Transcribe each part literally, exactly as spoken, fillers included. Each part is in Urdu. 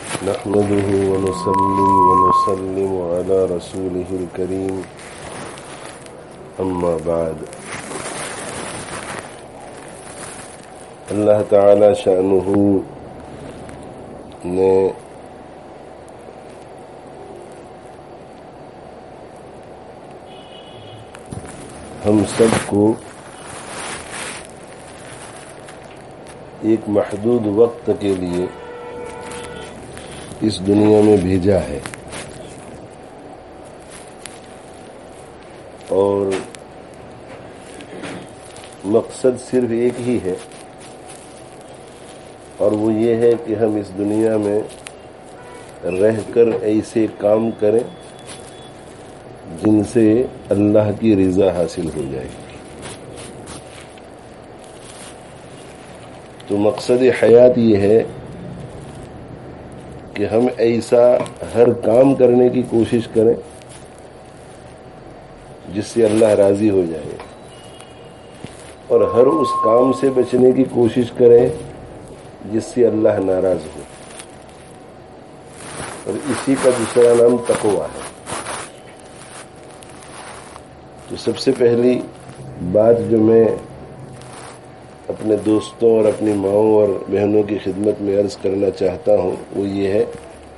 نحمده ونصلي ونسلم على رسوله الكريم اما بعد. اللہ تعالی شأنہ نے ہم سب کو ایک محدود وقت کے لیے اس دنیا میں بھیجا ہے اور مقصد صرف ایک ہی ہے، اور وہ یہ ہے کہ ہم اس دنیا میں رہ کر ایسے کام کریں جن سے اللہ کی رضا حاصل ہو جائے. تو مقصد حیات یہ ہے کہ ہم ایسا ہر کام کرنے کی کوشش کریں جس سے اللہ راضی ہو جائے، اور ہر اس کام سے بچنے کی کوشش کریں جس سے اللہ ناراض ہو، اور اسی کا دوسرا نام تقوی ہے. تو سب سے پہلی بات جو میں اپنے دوستوں اور اپنی ماؤں اور بہنوں کی خدمت میں عرض کرنا چاہتا ہوں وہ یہ ہے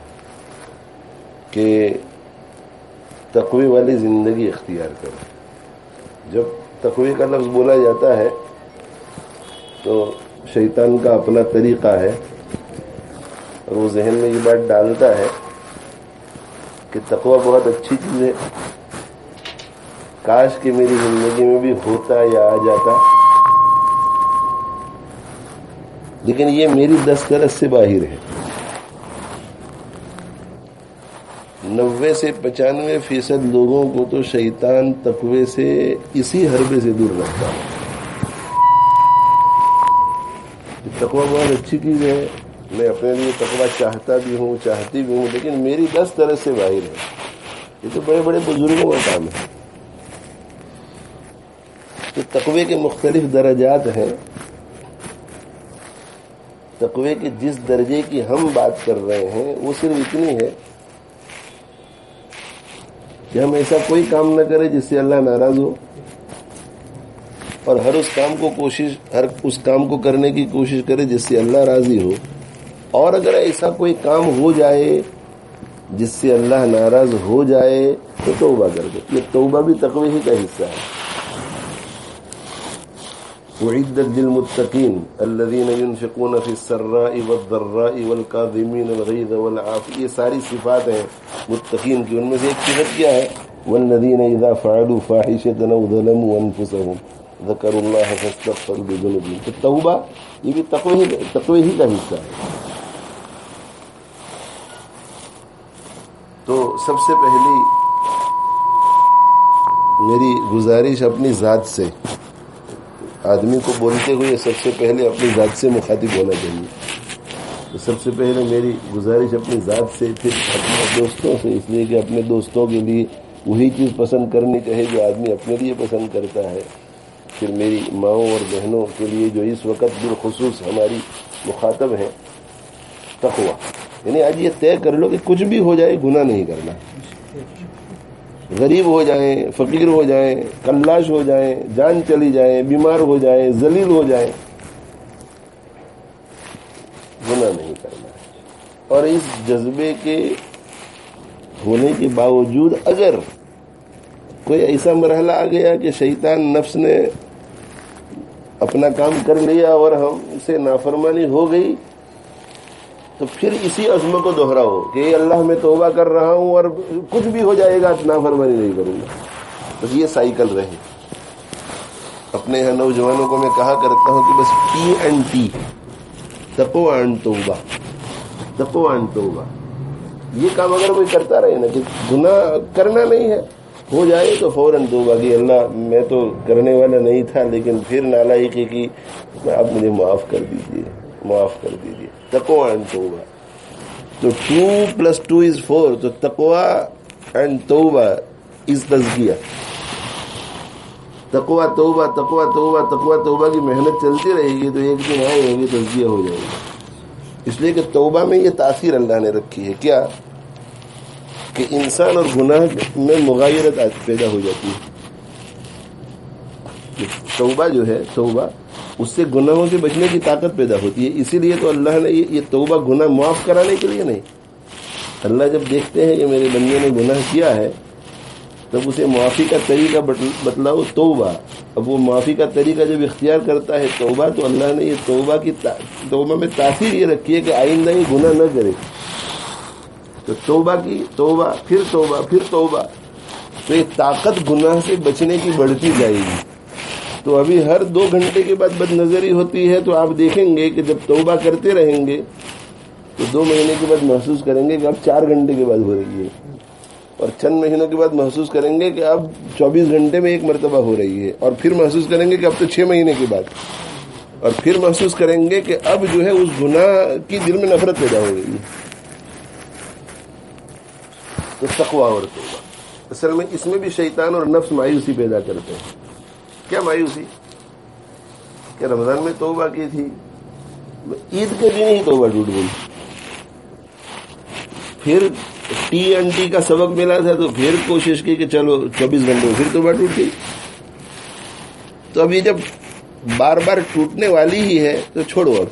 کہ تقوی والی زندگی اختیار کرو. جب تقوی کا لفظ بولا جاتا ہے تو شیطان کا اپنا طریقہ ہے، اور وہ ذہن میں یہ بات ڈالتا ہے کہ تقوی بہت اچھی چیز ہے، کاش کہ میری زندگی میں بھی ہوتا یا آ جاتا، لیکن یہ میری دسترس سے باہر ہے. نوے سے پچانوے فیصد لوگوں کو تو شیطان تقوی سے اسی حربے سے دور رکھتا ہے. تقوی بہت اچھی چیز ہے، میں اپنے لیے تقوی چاہتا بھی ہوں، چاہتی بھی ہوں، لیکن میری دسترس سے باہر ہے. یہ تو بڑے بڑے بزرگوں کا کام ہے. تو تقوی کے مختلف درجات ہیں. تقوی کے جس درجے کی ہم بات کر رہے ہیں وہ صرف اتنی ہے کہ ہم ایسا کوئی کام نہ کریں جس سے اللہ ناراض ہو، اور ہر اس کام کو کوشش ہر اس کام کو کرنے کی کوشش کرے جس سے اللہ راضی ہو. اور اگر ایسا کوئی کام ہو جائے جس سے اللہ ناراض ہو جائے تو توبہ کر دو. یہ توبہ بھی تقوی ہی کا حصہ ہے. وعدت للمتقین الذین ينفقون فی السراء والضراء والکاظمین الغیظ والعافین. یہ ساری صفات ہیں متقین کی. ان میں سے ایک صفت کیا ہے؟ والذین اذا فعلوا فاحشۃ او ظلموا انفسهم ذکروا اللہ فاستغفروا لذنوبهم. تو توبہ یہ بھی تقوی تقوی ہی کا حصہ ہے. تو سب سے پہلی میری گزارش اپنی ذات سے، آدمی کو بولتے ہوئے سب سے پہلے اپنی ذات سے مخاطب ہونا چاہیے. تو سب سے پہلے میری گزارش اپنی ذات سے، پھر اپنے دوستوں سے، اس لیے کہ اپنے دوستوں کے لیے وہی چیز پسند کرنی چاہیے جو آدمی اپنے لیے پسند کرتا ہے. پھر میری ماؤں اور بہنوں کے لیے جو اس وقت بالخصوص ہماری مخاطب ہیں، تقوی. یعنی آج یہ طے کر لو کہ کچھ بھی ہو جائے گناہ نہیں کرنا. غریب ہو جائیں، فقیر ہو جائیں، کلاش ہو جائیں، جان چلی جائیں، بیمار ہو جائیں، ذلیل ہو جائیں، گناہ نہیں کرنا. اور اس جذبے کے ہونے کے باوجود اگر کوئی ایسا مرحلہ آ گیا کہ شیطان نفس نے اپنا کام کر لیا اور ہم سے نافرمانی ہو گئی، تو پھر اسی عزم کو دہراؤ کہ اللہ میں توبہ کر رہا ہوں اور کچھ بھی ہو جائے گا نافرمانی نہیں کروں گا. بس یہ سائیکل رہے. اپنے یہاں نوجوانوں کو میں کہا کرتا ہوں کہ بس پی اینڈ ٹی، تقوی اینڈ توبہ، تقوی اینڈ توبہ. یہ کام اگر کوئی کرتا رہے نا کہ گناہ کرنا نہیں ہے، ہو جائے تو فوراً توبہ کہ اللہ میں تو کرنے والا نہیں تھا، لیکن پھر نالائقی کی، آپ مجھے معاف کر دیجیے، معاف کر دیجیے. تقوی اینڈ توبہ. تو two plus two is four. تو تقوی اینڈ توبہ از تزکیہ. تقوی توبہ تقوی توبہ تقوی توبہ کی محنت چلتی رہے گی تو ایک دن آئے ہوگی تزکیہ ہو جائے گی. اس لیے کہ توبہ میں یہ تاثیر اللہ نے رکھی ہے کیا کہ انسان اور گناہ میں مغایرت پیدا ہو جاتی ہے. توبہ جو ہے توبہ اس سے گناہوں سے بچنے کی طاقت پیدا ہوتی ہے. اسی لیے تو اللہ نے یہ توبہ گناہ معاف کرانے کے لیے نہیں. اللہ جب دیکھتے ہیں کہ میرے بندے نے گناہ کیا ہے تب اسے معافی کا طریقہ بتلاؤ توبہ. اب وہ معافی کا طریقہ جب اختیار کرتا ہے توبہ تو اللہ نے یہ توبہ کی توبہ میں تاثیر یہ رکھی ہے کہ آئندہ یہ گناہ نہ کرے. تو توبہ کی توبہ پھر توبہ پھر توبہ تو یہ طاقت گناہ سے بچنے کی بڑھتی جائے گی. تو ابھی ہر دو گھنٹے کے بعد بد نظری ہوتی ہے تو آپ دیکھیں گے کہ جب توبہ کرتے رہیں گے تو دو مہینے کے بعد محسوس کریں گے کہ اب چار گھنٹے کے بعد ہو رہی ہے اور چند مہینوں کے بعد محسوس کریں گے کہ اب چوبیس گھنٹے میں ایک مرتبہ ہو رہی ہے اور پھر محسوس کریں گے کہ اب تو چھ مہینے کے بعد اور پھر محسوس کریں گے کہ اب جو ہے اس گناہ کی دل میں نفرت پیدا ہو رہی ہے. تو تقویٰ اور توبہ اصل میں اس میں بھی شیطان اور نفس مایوسی پیدا کرتے ہیں. کیا مایوسی کہ رمضان میں توبہ کی تھی عید کے دن ہی توبہ ٹوٹ گئی. پھر ٹی این ٹی کا سبق ملا تھا تو پھر کوشش کی کہ چلو چوبیس گھنٹے میں پھر توبہ ٹوٹ گئی. تو اب یہ جب بار بار ٹوٹنے والی ہی ہے تو چھوڑو اب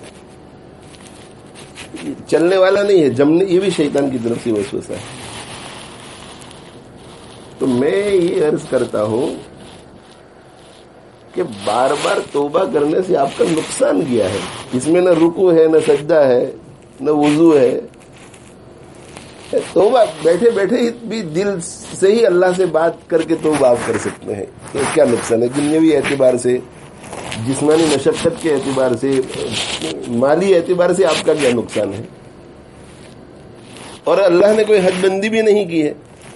چلنے والا نہیں ہے جمنے. یہ بھی شیطان کی طرف سے وسوسہ ہے. تو میں یہ عرض کرتا ہوں کہ بار بار توبہ کرنے سے آپ کا نقصان کیا ہے. اس میں نہ رکوع ہے نہ سجدہ ہے نہ وضو ہے. توبہ بیٹھے بیٹھے ہی بھی دل سے ہی اللہ سے بات کر کے توبہ آپ کر سکتے ہیں. تو کیا نقصان ہے دنیاوی اعتبار سے جسمانی مشقت کے اعتبار سے مالی اعتبار سے آپ کا کیا نقصان ہے. اور اللہ نے کوئی حد بندی بھی نہیں کی ہے.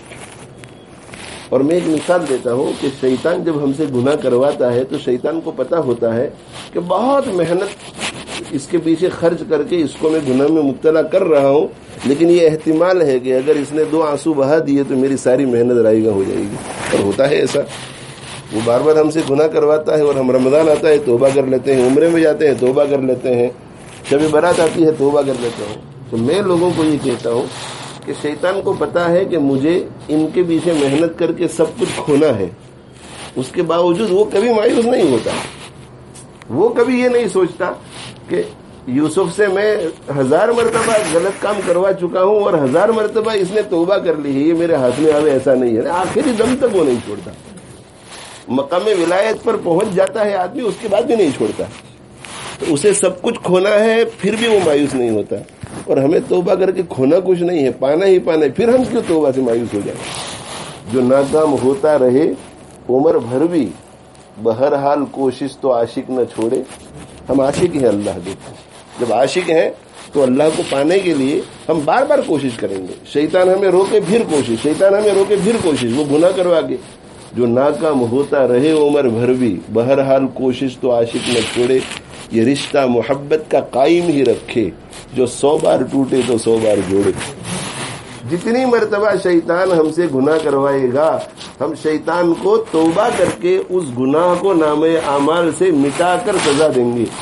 اور میں ایک مثال دیتا ہوں کہ شیطان جب ہم سے گناہ کرواتا ہے تو شیطان کو پتا ہوتا ہے کہ بہت محنت اس کے پیچھے خرچ کر کے اس کو میں گناہ میں مبتلا کر رہا ہوں لیکن یہ احتمال ہے کہ اگر اس نے دو آنسو بہا دیے تو میری ساری محنت رائے گا ہو جائے گی. اور ہوتا ہے ایسا. وہ بار بار ہم سے گناہ کرواتا ہے اور ہم رمضان آتا ہے توبہ کر لیتے ہیں, عمرے میں جاتے ہیں توبہ کر لیتے ہیں, شب برات آتی ہے توبہ کر لیتے ہیں. تو میں لوگوں کو یہ کہتا ہوں کہ شیطان کو پتا ہے کہ مجھے ان کے پیچھے محنت کر کے سب کچھ کھونا ہے, اس کے باوجود وہ کبھی مایوس نہیں ہوتا. وہ کبھی یہ نہیں سوچتا کہ یوسف سے میں ہزار مرتبہ غلط کام کروا چکا ہوں اور ہزار مرتبہ اس نے توبہ کر لی ہے, یہ میرے ہاتھ میں آوے ایسا نہیں ہے. آخری دم تک وہ نہیں چھوڑتا. مقام ولایت پر پہنچ جاتا ہے آدمی, اس کے بعد بھی نہیں چھوڑتا. تو اسے سب کچھ کھونا ہے پھر بھی وہ مایوس نہیں ہوتا. اور ہمیں توبہ کر کے کھونا کچھ نہیں ہے, پانا ہی پانا ہے, پھر ہم کیوں توبہ سے مایوس ہو جائیں. جو ناکام ہوتا رہے عمر بھر بھی بہرحال کوشش تو عاشق نہ چھوڑے. ہم عاشق ہیں اللہ کے. جب عاشق ہیں تو اللہ کو پانے کے لیے ہم بار بار کوشش کریں گے. شیطان ہمیں روکے پھر کوشش, شیطان ہمیں روکے پھر کوشش, وہ گناہ کروا کے. جو ناکام ہوتا رہے عمر بھر بھی بہرحال کوشش تو عاشق نہ چھوڑے. یہ رشتہ محبت کا قائم ہی رکھے, جو سو بار ٹوٹے تو سو بار جوڑے. جتنی مرتبہ شیطان ہم سے گناہ کروائے گا ہم شیطان کو توبہ کر کے اس گناہ کو نامہ اعمال سے مٹا کر سزا دیں گے.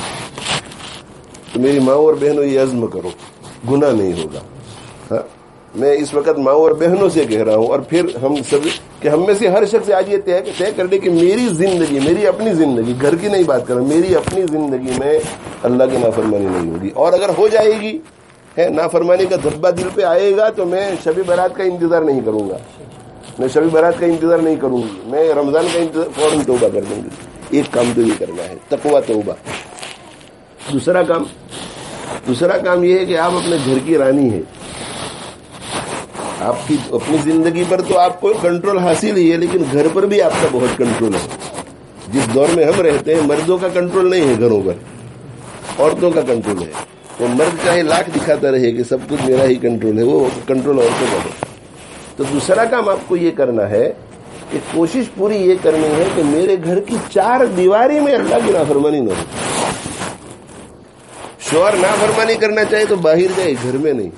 تو میری ماں اور بہنوں یہ عزم کرو, گناہ نہیں ہوگا. ہاں میں اس وقت ماں اور بہنوں سے کہہ رہا ہوں اور پھر ہم سب کہ ہم میں سے ہر شخص آج یہ طے طے کر لے کہ میری زندگی, میری اپنی زندگی, گھر کی نہیں بات کر رہا, میری اپنی زندگی میں اللہ کی نافرمانی نہیں ہوگی. اور اگر ہو جائے گی ہے نافرمانی کا دھبا دل پہ آئے گا تو میں شب برات کا انتظار نہیں کروں گا, میں شب برات کا انتظار نہیں کروں گی, میں رمضان کا انتظار فوراً توبہ کر دوں گی. ایک کام تو یہ کرنا ہے تقویٰ توبہ. دوسرا کام دوسرا کام یہ ہے کہ آپ اپنے گھر کی رانی ہیں. آپ کی اپنی زندگی پر تو آپ کو کنٹرول حاصل ہی ہے لیکن گھر پر بھی آپ کا بہت کنٹرول ہے. جس دور میں ہم رہتے ہیں مردوں کا کنٹرول نہیں ہے گھروں پر, عورتوں کا کنٹرول ہے. وہ مرد چاہے لاکھ دکھاتا رہے کہ سب کچھ میرا ہی کنٹرول ہے, وہ کنٹرول عورتوں کا ہے. تو دوسرا کام آپ کو یہ کرنا ہے کہ کوشش پوری یہ کرنی ہے کہ میرے گھر کی چار دیواری میں اللہ کی نافرمانی نہ ہو. شوہر نافرمانی کرنا چاہے تو باہر جائے, گھر میں نہیں.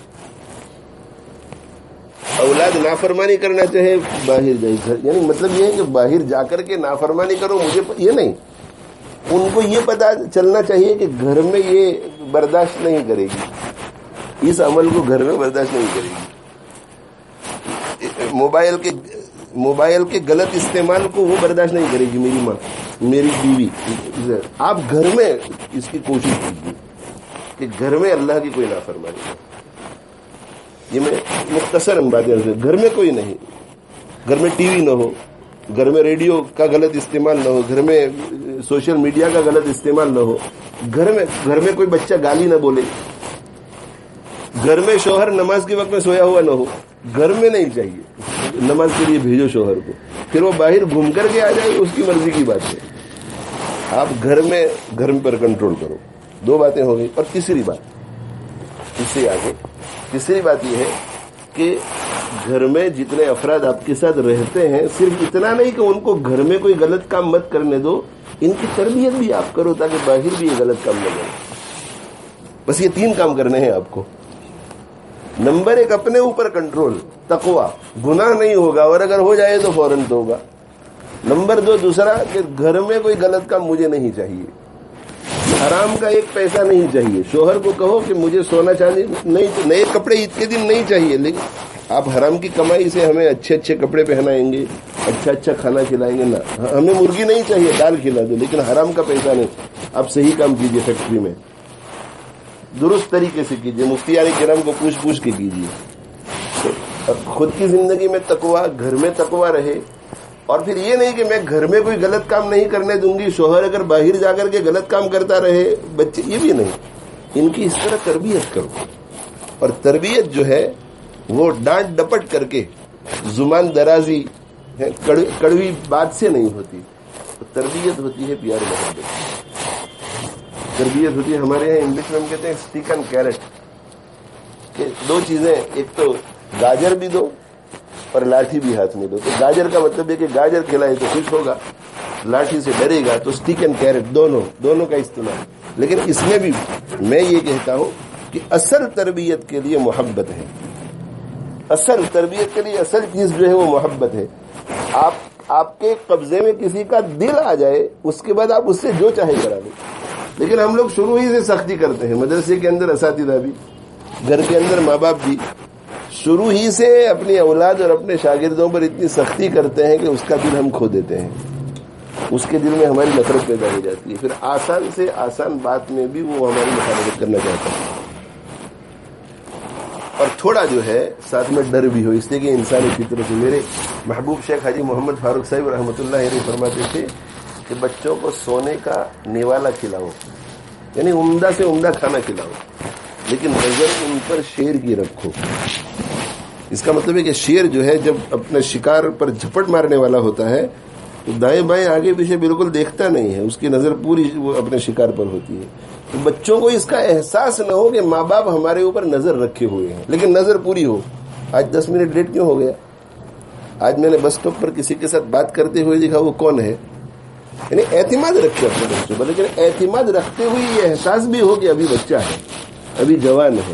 اولاد نافرمانی کرنا چاہے باہر جائے, گھر یعنی مطلب یہ ہے کہ باہر جا کر کے نافرمانی کرو, مجھے یہ نہیں. ان کو یہ پتا چلنا چاہیے کہ گھر میں یہ برداشت نہیں کرے گی. اس عمل کو گھر میں برداشت نہیں کرے گی. موبائل کے موبائل کے غلط استعمال کو وہ برداشت نہیں کرے گی میری ماں, میری بیوی. آپ گھر میں اس کی کوشش کیجیے کہ گھر میں اللہ کی کوئی نافرمانی نہیں. یہ میں مختصر باتیں, گھر میں کوئی نہیں, گھر میں ٹی وی نہ ہو, گھر میں ریڈیو کا غلط استعمال نہ ہو, گھر میں سوشل میڈیا کا غلط استعمال نہ ہو, گھر میں گھر میں کوئی بچہ گالی نہ بولے, گھر میں شوہر نماز کے وقت میں سویا ہوا نہ ہو. گھر میں نہیں چاہیے, نماز کے لیے بھیجو شوہر کو, پھر وہ باہر گھوم کر کے آ جائے اس کی مرضی کی بات ہے. آپ گھر میں گھر پر کنٹرول کرو. دو باتیں ہو گئی. اور تیسری بات, اس سے آگے تیسری بات یہ ہے کہ گھر میں جتنے افراد آپ کے ساتھ رہتے ہیں, صرف اتنا نہیں کہ ان کو گھر میں کوئی غلط کام مت کرنے دو, ان کی تربیت بھی آپ کرو تاکہ باہر بھی یہ غلط کام نہ کریں. بس یہ تین کام کرنے ہیں آپ کو. نمبر ایک, اپنے اوپر کنٹرول, تقویٰ, گناہ نہیں ہوگا, اور اگر ہو جائے تو فوراً توبہ. نمبر دو, دوسرا کہ گھر میں کوئی غلط کام مجھے نہیں چاہیے, حرام کا ایک پیسہ نہیں چاہیے. شوہر کو کہو کہ مجھے سونا چاندی نہیں, نئے کپڑے عید کے دن نہیں چاہیے, لیکن آپ حرام کی کمائی سے ہمیں اچھے اچھے کپڑے پہنائیں گے, اچھا اچھا کھانا کھلائیں گے. نہ, ہمیں مرغی نہیں چاہیے, دال کھلا دو, لیکن حرام کا پیسہ نہیں. آپ صحیح کام کیجیے, فیکٹری میں درست طریقے سے کیجیے, مفتیان کرام کو پوچھ پوچھ کے کیجیے. خود کی زندگی میں تقویٰ, گھر میں تقویٰ رہے. اور پھر یہ نہیں کہ میں گھر میں کوئی غلط کام نہیں کرنے دوں گی, شوہر اگر باہر جا کر کے غلط کام کرتا رہے, بچے, یہ بھی نہیں. ان کی اس طرح تربیت کرو. اور تربیت جو ہے وہ ڈانٹ ڈپٹ کر کے, زبان درازی, کڑوی بات سے نہیں ہوتی. تربیت ہوتی ہے پیار محبت. تربیت ہوتی ہے, ہمارے یہاں انگلش میں ہم کہتے ہیں اسٹیک اینڈ کیرٹ, کہ دو چیزیں, ایک تو گاجر بھی دو اور لاٹھی بھی ہاتھ میں دو. تو گاجر کا مطلب ہے کہ گاجر کھلائے تو خوش ہوگا, لاٹھی سے ڈرے گا. تو اسٹیک اینڈ کیرٹ, دونوں دونوں کا استعمال. لیکن اس میں بھی میں یہ کہتا ہوں کہ اصل تربیت کے لیے محبت ہے. اصل تربیت کے لیے اصل چیز جو ہے وہ محبت ہے. آپ آپ کے قبضے میں کسی کا دل آ جائے, اس کے بعد آپ اس سے جو چاہے کرا لیں. لیکن ہم لوگ شروع ہی سے سختی کرتے ہیں. مدرسے کے اندر اساتذہ بھی, گھر کے اندر ماں باپ بھی شروع ہی سے اپنی اولاد اور اپنے شاگردوں پر اتنی سختی کرتے ہیں کہ اس کا دل ہم کھو دیتے ہیں, اس کے دل میں ہماری نفرت پیدا ہو جاتی ہے. پھر آسان سے آسان بات میں بھی وہ ہماری مخالفت کرنا چاہتا ہے. اور تھوڑا جو ہے ساتھ میں ڈر بھی ہو, اس لیے کہ انسانی فطرت سے. میرے محبوب شیخ حاجی محمد فاروق صاحب رحمۃ اللہ علیہ فرماتے تھے کہ بچوں کو سونے کا نیوالا کھلاؤ, یعنی عمدہ سے عمدہ کھانا کھلاؤ, لیکن نظر ان پر شیر کی رکھو. اس کا مطلب ہے کہ شیر جو ہے جب اپنے شکار پر جھپٹ مارنے والا ہوتا ہے تو دائیں بائیں آگے پیچھے بالکل دیکھتا نہیں ہے, اس کی نظر پوری وہ اپنے شکار پر ہوتی ہے. تو بچوں کو اس کا احساس نہ ہو کہ ماں باپ ہمارے اوپر نظر رکھے ہوئے ہیں, لیکن نظر پوری ہو. آج دس منٹ لیٹ کیوں ہو گیا, آج میں نے بس اسٹاپ پر کسی کے ساتھ بات کرتے ہوئے دیکھا, وہ کون ہے. یعنی اعتماد رکھے اپنے بچوں پر, لیکن اعتماد رکھتے ہوئے یہ احساس بھی ہو کہ ابھی بچہ ہے, ابھی جوان ہے.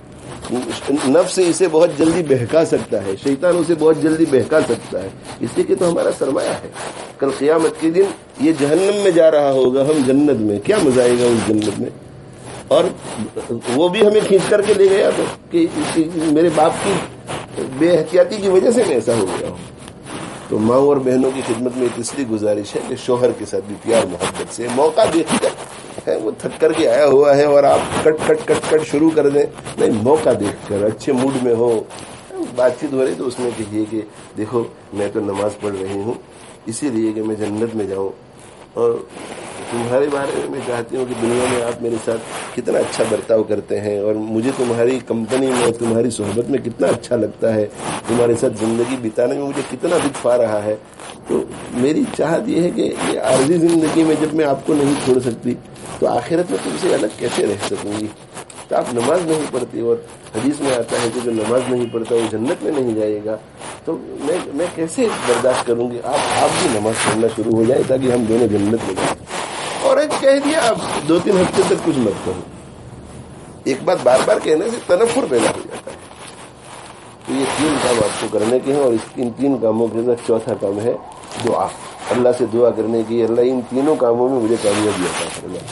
نفس اسے بہت جلدی بہکا سکتا ہے, شیطان اسے بہت جلدی بہکا سکتا ہے. اس لیے کہ تو ہمارا سرمایہ ہے. کل قیامت کے دن یہ جہنم میں جا رہا ہوگا, ہم جنت میں, کیا مزہ آئے گا اس جنت میں. اور وہ بھی ہمیں کھینچ کر کے لے گیا تو کہ میرے باپ کی بے احتیاطی کی وجہ سے میں ایسا ہو گیا ہوں. تو ماں اور بہنوں کی خدمت میں تیسری گزارش ہے کہ شوہر کے ساتھ بھی پیار محبت سے, موقع دیکھ کر ہے, وہ تھک کر کے آیا ہوا ہے اور آپ کٹ کٹ کٹ کٹ شروع کر دیں, نہیں, موقع دیکھ کر اچھے موڈ میں ہو, بات چیت ہو رہی تو اس میں کہیے کہ دیکھو میں تو نماز پڑھ رہی ہوں اسی لیے کہ میں جنت میں جاؤں, اور تمہارے بارے میں میں چاہتی ہوں کہ دنیا میں آپ میرے ساتھ کتنا اچھا برتاؤ کرتے ہیں, اور مجھے تمہاری کمپنی میں تمہاری صحبت میں کتنا اچھا لگتا ہے, تمہارے ساتھ زندگی بتانے میں مجھے کتنا دکھ پا رہا ہے. تو میری چاہت یہ ہے کہ یہ عارضی زندگی میں جب میں آپ کو نہیں چھوڑ سکتی تو آخرت میں تم سے الگ کیسے رہ سکوں گی. تو آپ نماز نہیں پڑھتی, اور حدیث میں آتا ہے کہ جو نماز نہیں پڑھتا وہ جنت میں نہیں جائے گا, تو میں میں کیسے برداشت کروں گی. آپ آپ بھی نماز پڑھنا شروع ہو جائے تاکہ ہم دونوں جنت میں جائیں. اور ایک کہہ دیا, آپ دو تین ہفتے تک کچھ مت کرو. ایک بات بار بار کہنے سے تنفر پیدا ہو جاتا ہے. تو یہ تین کام آپ کو کرنے کے ہیں, اور ان تین کاموں کے ساتھ چوتھا کام ہے دعا. اللہ سے دعا کرنے کی, اللہ ان تینوں کاموں میں مجھے کامیابی عطا فرما.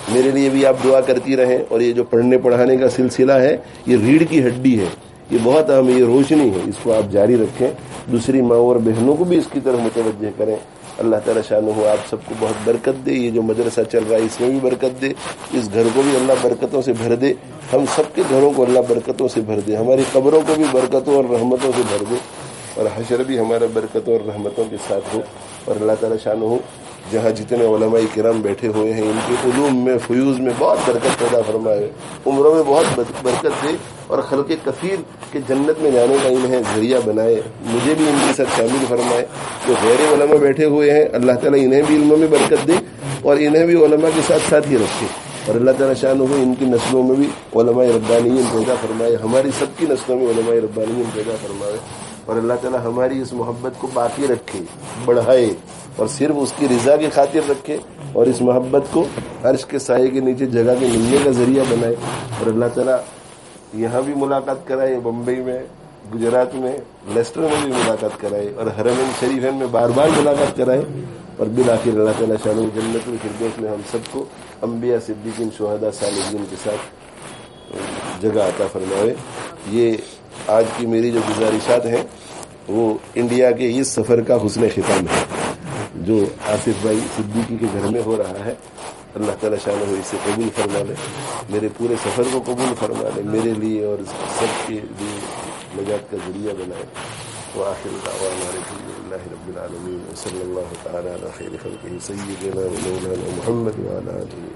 میرے لیے بھی آپ دعا کرتی رہیں. اور یہ جو پڑھنے پڑھانے کا سلسلہ ہے یہ ریڑھ کی ہڈی ہے, یہ بہت اہم, یہ روشنی ہے, اس کو آپ جاری رکھیں. دوسری ماں اور بہنوں کو بھی اس کی طرف متوجہ کریں. اللہ تعالیٰ شانہ آپ سب کو بہت برکت دے. یہ جو مدرسہ چل رہا ہے اس میں بھی برکت دے, اس گھر کو بھی اللہ برکتوں سے بھر دے, ہم سب کے گھروں کو اللہ برکتوں سے بھر دے, ہماری قبروں کو بھی برکتوں اور رحمتوں سے بھر دے, اور حشر بھی ہمارا برکتوں اور رحمتوں کے ساتھ ہو. اور اللہ تعالیٰ شانہ جہاں جتنے علماء کرام بیٹھے ہوئے ہیں ان کے علوم میں فیوز میں بہت برکت پیدا فرمائے, عمروں میں بہت برکت دے, اور خلق کثیر کے جنت میں جانے کا انہیں ذریعہ بنائے. مجھے بھی ان کے ساتھ شامل فرمائے. جو غیر علماء بیٹھے ہوئے ہیں اللہ تعالیٰ انہیں بھی علموں میں برکت دے اور انہیں بھی علماء کے ساتھ ساتھ ہی رکھے. اور اللہ تعالیٰ شان ہو ان کی نسلوں میں بھی علماء ربانیین پیدا فرمائے, ہماری سب کی نسلوں میں علماء ربانیین پیدا فرمائے. اور اللہ تعالیٰ ہماری اس محبت کو باقی رکھے, بڑھائے, اور صرف اس کی رضا کی خاطر رکھے, اور اس محبت کو عرش کے سائے کے نیچے جگہ کے ملنے کا ذریعہ بنائے. اور اللہ تعالیٰ یہاں بھی ملاقات کرائے, بمبئی میں, گجرات میں, لیسٹر میں بھی ملاقات کرائے, اور حرمین شریفین میں بار بار ملاقات کرائے. اور بالآخر اللہ تعالیٰ شان جنت الفردوس میں ہم سب کو انبیاء, صدیقین, شہداء, صالحین کے ساتھ جگہ عطا فرمائے. یہ آج کی میری جو گزارشات ہیں وہ انڈیا کے اس سفر کا حسن ختام ہے جو آصف بھائی صدیقی کے گھر میں ہو رہا ہے. اللہ تعالیٰ شان ہو اسے قبول فرما لے, میرے پورے سفر کو قبول فرما لے, میرے لیے اور سب کے لیے نجات کا ذریعہ بنائے. وآخر دعوانا الحمدللہ رب العالمین, صلی اللہ تعالی علی خیر خلقہ سیدنا و مولانا محمد وعلی آلہ